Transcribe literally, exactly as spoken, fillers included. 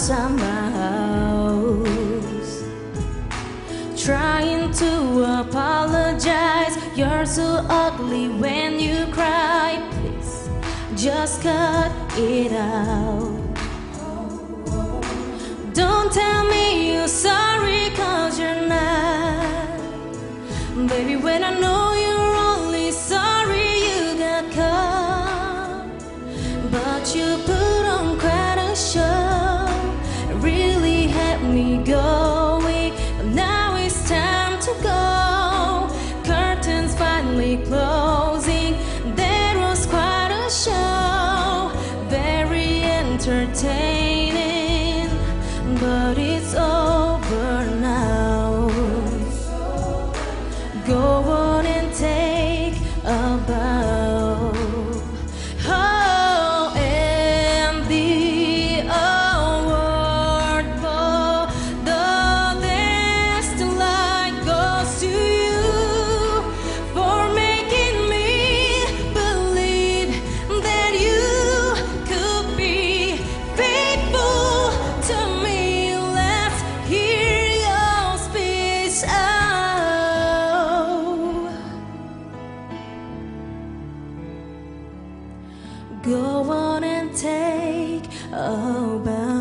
outside my house, trying to apologize. You're so ugly when you cry. Please, just cut it out. Don't tell me you're sorry, cause you're not. Baby, when I know you're only sorry you got caught. But you put on quite a show, it really had me going. But now it's time to go. Curtains finally closing. That was quite a show, very entertaining. But it's over now. Go on and take a bow. Oh, and the award for the best light goes to you for making me believe that you could be faithful to me. Let's hear your speech out. Go on and take a bow.